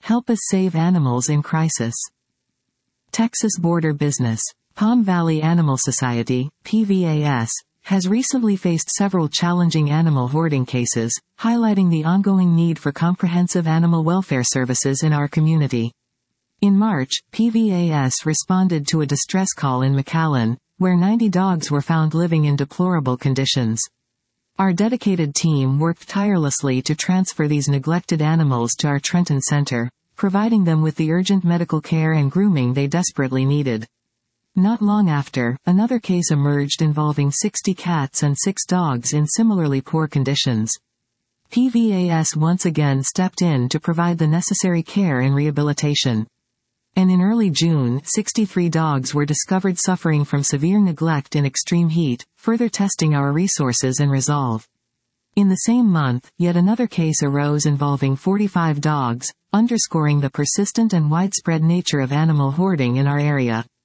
Help us save animals in crisis. Texas Border Business. Palm Valley Animal Society, PVAS, has recently faced several challenging animal hoarding cases, highlighting the ongoing need for comprehensive animal welfare services in our community. In March, PVAS responded to a distress call in McAllen, where 90 dogs were found living in deplorable conditions. Our dedicated team worked tirelessly to transfer these neglected animals to our Trenton Center, providing them with the urgent medical care and grooming they desperately needed. Not long after, another case emerged involving 60 cats and 6 dogs in similarly poor conditions. PVAS once again stepped in to provide the necessary care and rehabilitation. And in early June, 63 dogs were discovered suffering from severe neglect in extreme heat, further testing our resources and resolve. In the same month, yet another case arose involving 45 dogs, underscoring the persistent and widespread nature of animal hoarding in our area.